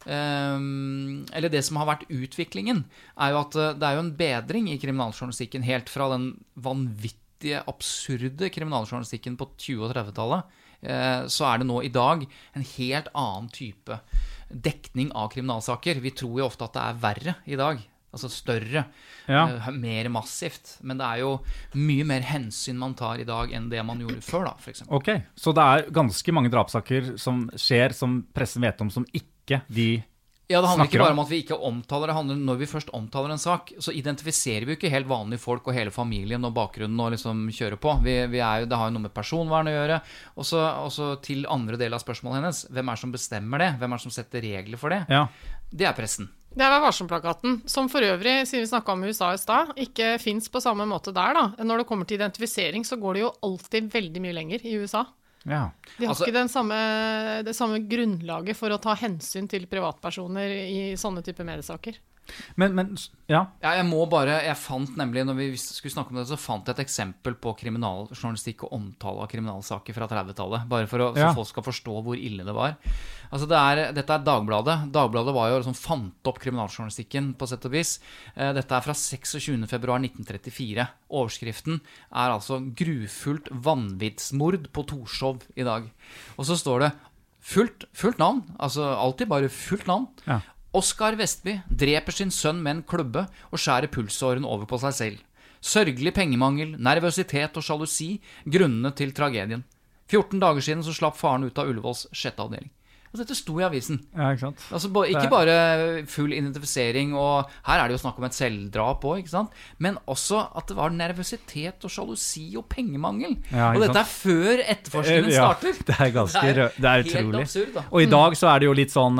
eller det som har vært utviklingen jo at det jo en bedring i kriminaljournalistikken helt fra den vanvittige absurde kriminaljournalistikken på 20- og 30-tallet, så det nå i dag en helt annen type dekning av kriminalsaker. Vi tror jo ofte at det verre i dag, altså større, mer massivt, men det jo mye mer hensyn man tar i dag enn det man gjorde før da, for eksempel. Ok, så det ganske mange drapssaker som skjer, som pressen vet om, som ikke de Ja, det handler ikke bare om at vi ikke omtaler det, handler når vi først omtaler en sak, så identifiserer vi jo ikke helt vanlige folk og hele familien og bakgrunnen og liksom kjører på. Det har jo noe med personvern å gjøre, og så til andre del av spørsmålet hennes, hvem som bestemmer det? Hvem som setter regler for det? Ja. Det pressen. Det Vær varsom-plakaten, som for øvrig, siden vi snakket om USA i sted, ikke finnes på samme måte der da. Når det kommer til identifisering, så går det jo alltid veldig mye lenger i USA. Ja. De har ikke det samme grunnlaget for å ta hensyn til privatpersoner i sånne type mediesaker. Men ja. Jeg fant nemlig, når vi skulle snakke om det, så fant jeg et eksempel på kriminaljournalistikk og omtale av kriminalsaker fra 30-tallet, bare så folk skal forstå hvor ille det var. Altså dette Dagbladet. Dagbladet var jo fant opp kriminaljournalistikken på sett og vis. Dette fra 26. februar 1934. Overskriften altså «Grufullt vanvittsmord på Torshov i dag». Og så står det fullt navn, altså alltid bare fullt navn. Ja. Oskar Vestby dreper sin sønn med en klubbe og skjærer pulsåren over på seg selv. Sørgelig pengemangel, nervøsitet og sjalusi, grunnene til tragedien. 14 dager siden så slapp faren ut av Ullevåls 6. avdeling. Altså, dette sto i avisen. Ja, ikke sant? Altså, ikke bare full identifisering, og her det jo snakk om et selvdrap også, ikke sant? Men også at det var nervøsitet og sjalusi og pengemangel. Ja, og dette før etterforskningen starter. Det det utrolig. Helt absurd, da. Og i dag så det jo litt sånn,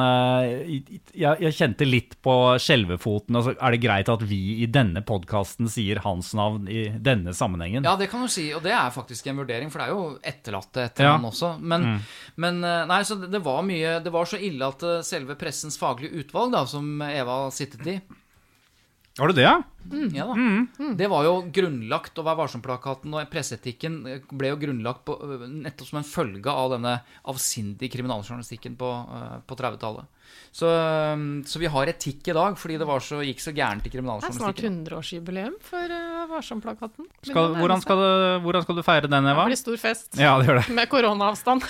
jeg kjente litt på skjelvefoten, og så det greit at vi i denne podcasten sier hans navn i denne sammenhengen. Ja, det kan du si, og det faktisk en vurdering, for det jo etterlatte etter han også. Men nei, så det var mye. Det var så ille at selve pressens faglige utvalg da, som Eva sittet i, Har du det, ja? Ja da. Det var jo grunnlagt, og Vær varsom-plakaten og presseetikken ble jo grunnlagt nettopp som en følge av denne avsindige kriminaljournalistikken på 30-tallet. Så vi har etikk i dag, fordi gikk så gærent i kriminaljournalistikken. Det er snart 100-årsjubileum for Vær varsom-plakaten. Hvordan skal du feire den, Eva? Det blir stor fest. Ja, det gjør det. Med koronaavstand.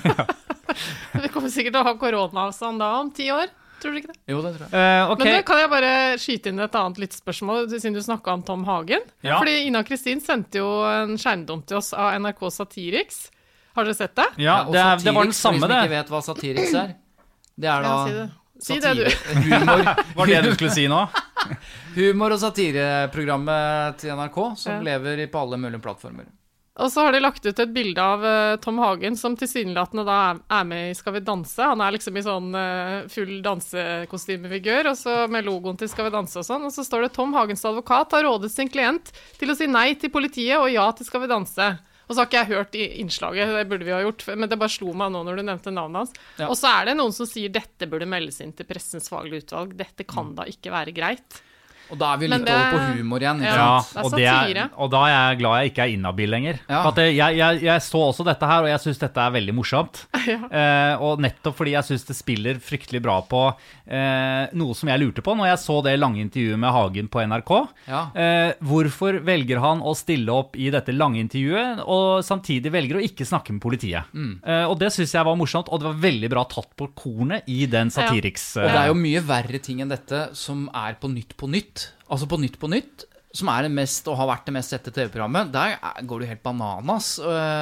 Vi kommer sikkert til å ha koronaavstand da om 10 år. Tror du ikke det? Jo, det tror jeg. Men da kan jeg bare skyte inn et annet lyttspørsmål, siden du snakket om Tom Hagen. Ja. Fordi Ina Kristin sendte jo en skjermdom til oss av NRK Satiriks. Har dere sett det? Ja, det var den samme, det. For de som ikke vet hva Satiriks det er da Si det, du. Humor. Var det du skulle si nå? Humor- og satireprogrammet til NRK, som lever på alle mulige plattformer. Og så har de lagt ut et bilde av Tom Hagen, som tilsynelatende da er med i Skal vi danse. Han er liksom i sånn full dansekostymefigør, og så med logoen til Skal vi danse og sånn. Og så står det: Tom Hagens advokat har rådet sin klient til å si nei til politiet og ja til Skal vi danse. Og så har ikke jeg hørt i innslaget, det burde vi ha gjort, men det bare slo meg nå når du nevnte navnet hans. Ja. Og så er det noen som sier dette burde meldes inn til Pressens faglige utvalg. Dette kan da ikke være greit. Og da er vi litt over på humor igjen. Ja, og da er jeg glad jeg ikke er inhabil lenger. Ja. At jeg så også dette her, og jeg synes dette er veldig morsomt. Ja. Og nettopp fordi jeg synes det spiller fryktelig bra på noe som jeg lurte på når jeg så det lange intervjuet med Hagen på NRK. Ja. Hvorfor velger han å stille opp i dette lange intervjuet, og samtidig velger å ikke snakke med politiet? Og det synes jeg var morsomt, og det var veldig bra tatt på kornet i den Satiriks. Og det er jo mye verre ting enn dette som er på nytt. Altså på Nytt, som er det mest, og har vært det mest sette TV-programmet, der går du helt bananas.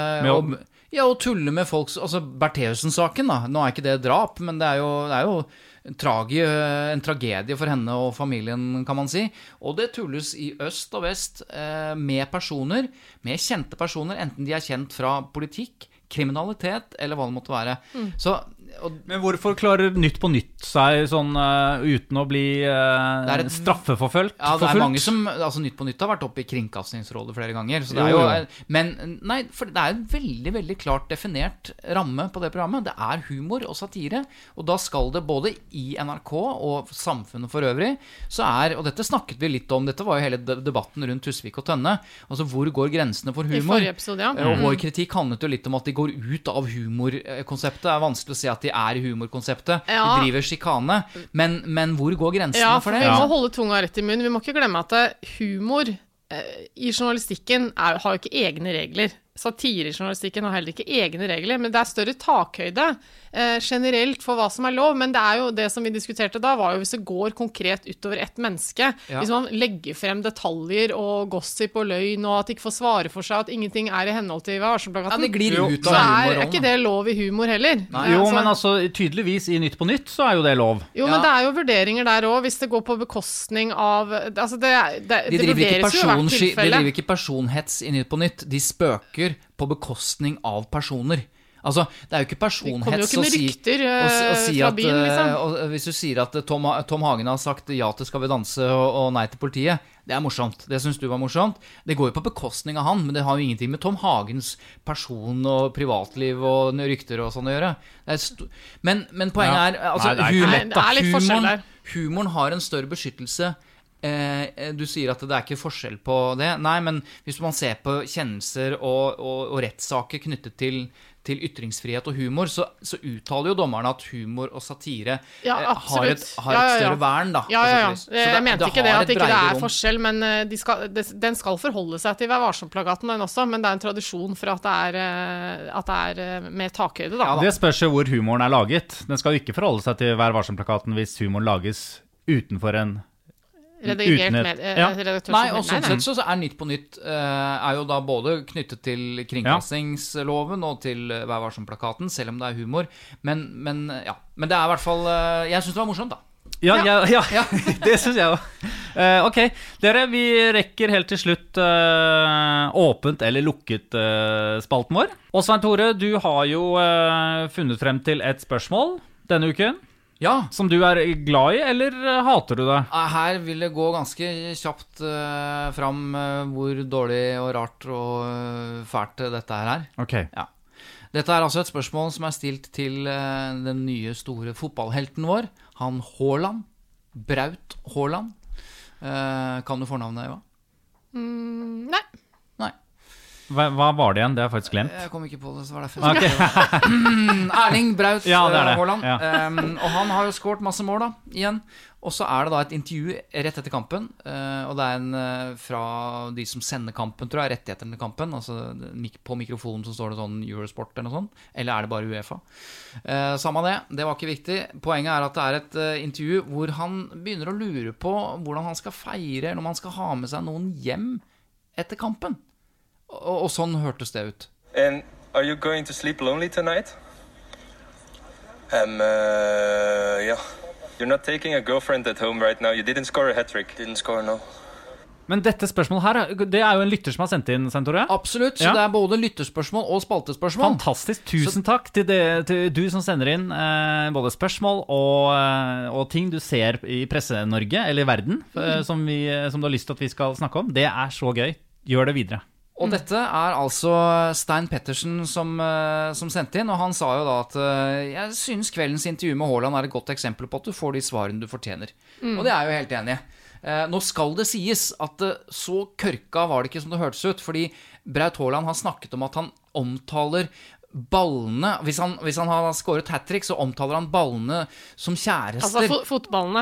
Og tulle med folk, altså Bertheussen-saken da, nå er ikke det drap, men det er jo en tragedie for henne og familien, kan man si. Og det tulles i øst og vest med personer, med kjente personer, enten de er kjent fra politikk, kriminalitet, eller hva det måtte være. Men hvorfor klarer Nytt på Nytt seg sånn uten å bli straffeforfølgt? Ja, det er mange som, altså Nytt på Nytt har vært oppe i Kringkastingsrådet flere ganger, så det er jo, men nei, for det er en veldig, veldig klart definert ramme på det programmet. Det er humor og satire, og da skal det både i NRK og samfunnet for øvrig, og dette snakket vi litt om, dette var jo hele debatten rundt Tusvik og Tønne, altså hvor går grensene for humor? I forrige episode, ja. Og vår kritikk handlet jo litt om at de går ut av humorkonseptet. Det er vanskelig å si at de er i humorkonseptet, de driver skikane, men hvor går grensene for det? Ja, for vi må holde tunga rett i munnen. Vi må ikke glemme at humor i journalistikken har jo ikke egne regler. Satire i journalistikken har heller ikke egne regler, men det er større takhøyde generelt for hva som er lov, men det er jo det som vi diskuterte da, var jo hvis det går konkret utover et menneske, hvis man legger frem detaljer og gossip og løgn, og at de ikke får svare for seg, at ingenting er i henhold til Vær varsom-plakaten, det glir ut av så er ikke det lov i humor heller. Nei, men altså tydeligvis i Nytt på Nytt så er jo det lov. Jo, men det er jo vurderinger der også, hvis det går på bekostning av, altså det vurderes jo hvert tilfelle. De driver ikke personhets i Nytt på Nytt, de spøker på bekostning av personer. Altså, det er jo ikke personhets å si at byen, liksom. Hvis du sier at Tom Hagen har sagt ja til Skal vi danse og nei til politiet, det er morsomt. Det synes du var morsomt. Det går jo på bekostning av han, men det har jo ingenting med Tom Hagens person og privatliv og rykter og sånn å gjøre. Men poenget er, altså, det er litt forskjell der. Humoren har en større beskyttelse. Du sier at det er ikke forskjell på det. Nei, men hvis man ser på kjennelser og rettssaker knyttet til ytringsfrihet og humor, så uttaler jo dommerne at humor og satire har et større vern, da. Jeg mente ikke det at ikke det er forskjell, men den skal forholde seg til Vær varsom-plakaten, den også, men det er en tradisjon for at det er med takhøyde, da. Det spørs jo hvor humoren er laget. Den skal jo ikke forholde seg til Vær varsom-plakaten hvis humoren lages utenfor en Nei, og sånn sett så er Nytt på Nytt er jo da både knyttet til kringkastingsloven og til Vær varsom-plakaten, selv om det er humor, men det er i hvert fall, jeg synes det var morsomt da. Ja, det synes jeg også. Ok, dere, vi rekker helt til slutt åpent eller lukket spalten vår. Og Svein Tore, du har jo funnet frem til et spørsmål denne uken. Ja. Som du er glad i, eller hater du det? Her vil det gå ganske kjapt fram hvor dårlig og rart og fælt dette her er. Ok. Ja. Dette er altså et spørsmål som er stilt til den nye store fotballhelten vår, han Haaland, Braut Haaland. Kan du fornavnet, Eva? Nei. Hva var det igjen? Det har jeg faktisk glemt. Jeg kom ikke på det, så var det derfor. Erling Braut Haaland. Og han har jo skåret masse mål da, igjen. Og så det da et intervju rett etter kampen. Og det en fra de som sender kampen, tror jeg, rettighetene til kampen. Altså på mikrofonen så står det sånn Eurosport eller noe sånt. Eller det bare UEFA? Samme det var ikke viktig. Poenget at det et intervju hvor han begynner å lure på hvordan han skal feire, eller om han skal ha med seg noen hjem etter kampen. Og sånn hørtes det ut. And are you going to sleep lonely tonight? Yeah. You're not taking a girlfriend at home right now. You didn't score a hat-trick. Didn't score, no. Men dette spørsmålet her, det jo en lytter som har sendt inn, Sentore? Absolutt, så det både lytterspørsmål og spaltespørsmål. Fantastisk, tusen takk til du som sender inn både spørsmål og ting du ser i Presse-Norge, eller i verden, som du har lyst til at vi skal snakke om. Det så gøy. Gjør det videre. Og dette altså Stein Pettersen som sendte inn, og han sa jo da at jeg synes kveldens intervju med Haaland et godt eksempel på at du får de svarene du fortjener. Og det jeg jo helt enig i. Nå skal det sies at så kørka var det ikke som det hørtes ut, fordi Braut Haaland har snakket om at han omtaler ballene, hvis han har skåret hat-trick, så omtaler han ballene som kjærester. Altså fotballene.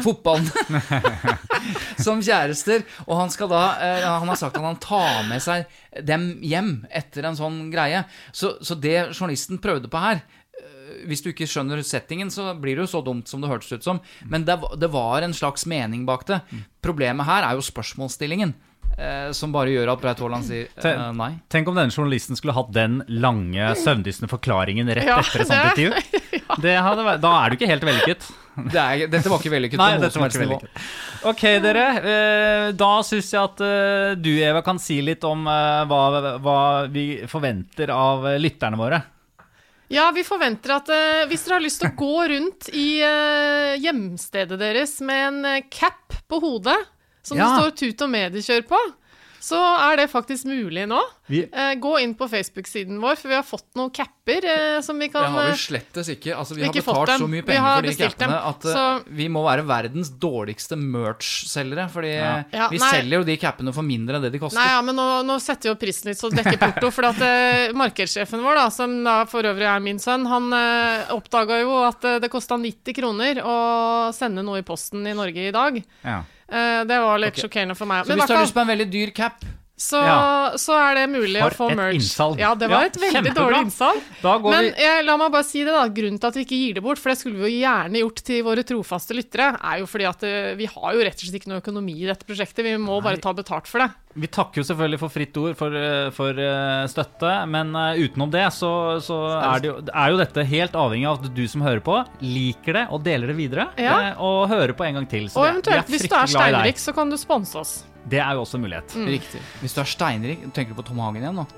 Som kjærester, og han skal da, han har sagt at han tar med seg dem hjem etter en sånn greie. Så det journalisten prøvde på her, hvis du ikke skjønner settingen, så blir det jo så dumt som det hørtes ut som, men det var en slags mening bak det. Problemet her jo spørsmålsstillingen. Som bare gjør at Braut Haaland sier nei. Tenk om denne journalisten skulle hatt den lange, søvndyssende forklaringen rett etter et sånt intervju. Da du ikke helt vellykket. Dette var ikke vellykket på noe som helst nivå. Ok, dere. Da synes jeg at du, Eva, kan si litt om hva vi forventer av lytterne våre. Ja, vi forventer at hvis dere har lyst til å gå rundt i hjemstedet deres med en cap på hodet, som det står Tut og Mediekjør på, så det faktisk mulig nå. Gå inn på Facebook-siden vår, for vi har fått noen capper som vi kan... Det har vi slettes ikke. Altså, vi har betalt så mye penger for de cappene at vi må være verdens dårligste merch-selgere, fordi vi selger jo de cappene for mindre enn det de koster. Nei, men nå setter vi jo prisen litt så det dekker porto, for at markedssjefen vår, da, som da for øvrig min sønn, han oppdaget jo at det kostet 90 kroner å sende noe i posten i Norge i dag. Ja. Det var litt sjokkerende for meg. Så hvis du har lyst på en veldig dyr cap, så det mulig å få merch. Innsalg. Ja, det var et veldig dårlig innsalg. Men la meg bare si det da, grunnen til at vi ikke gir det bort, for det skulle vi jo gjerne gjort til våre trofaste lyttere, jo fordi at vi har jo rett og slett ikke noe økonomi i dette prosjektet, vi må bare ta betalt for det. Vi takker jo selvfølgelig for fritt ord for støtte, men utenom det så det jo dette helt avhengig av at du som hører på liker det og deler det videre, og hører på en gang til. Så og eventuelt, hvis du steinrik, så kan du sponse oss. Det jo også mulighet. Riktig. Hvis du steinrik, tenker du på Tom Hagen igjen nå?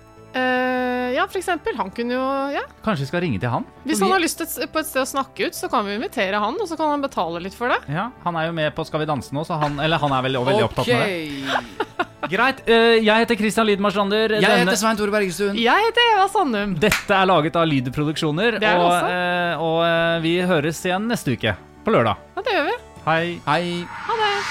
Ja, for eksempel. Han kunne jo, Kanskje vi skal ringe til han? Hvis han har lyst til på et sted å snakke ut, så kan vi invitere han, og så kan han betale litt for det. Ja, han jo med på Skal vi danse nå, så han veldig opptatt med det. Greit, jeg heter Christian Lydmarstrander. Jeg heter Svein Tore Bergestuen. Jeg heter Eva Sandum. Dette laget av Lydproduksjoner, og vi høres igjen neste uke, på lørdag. Ja, det gjør vi. Hei. Hei. Ha det.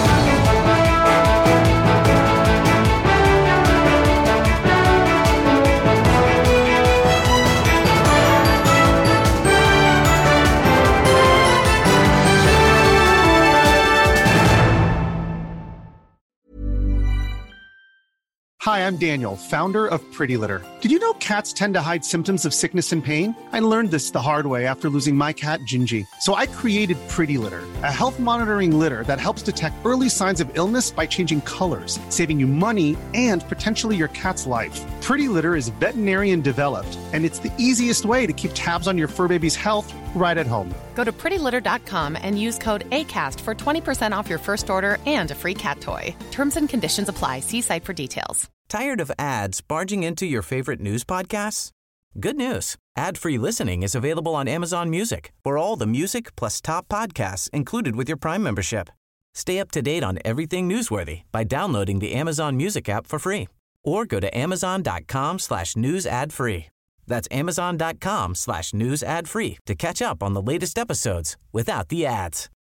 Hi, I'm Daniel, founder of Pretty Litter. Did you know cats tend to hide symptoms of sickness and pain? I learned this the hard way after losing my cat, Gingy. So I created Pretty Litter, a health monitoring litter that helps detect early signs of illness by changing colors, saving you money and potentially your cat's life. Pretty Litter is veterinarian developed, and it's the easiest way to keep tabs on your fur baby's health right at home. Go to prettylitter.com and use code ACAST for 20% off your first order and a free cat toy. Terms and conditions apply. See site for details. Tired of ads barging into your favorite news podcasts? Good news. Ad-free listening is available on Amazon Music for all the music plus top podcasts included with your Prime membership. Stay up to date on everything newsworthy by downloading the Amazon Music app for free or go to amazon.com/news ad free. That's amazon.com/news ad free to catch up on the latest episodes without the ads.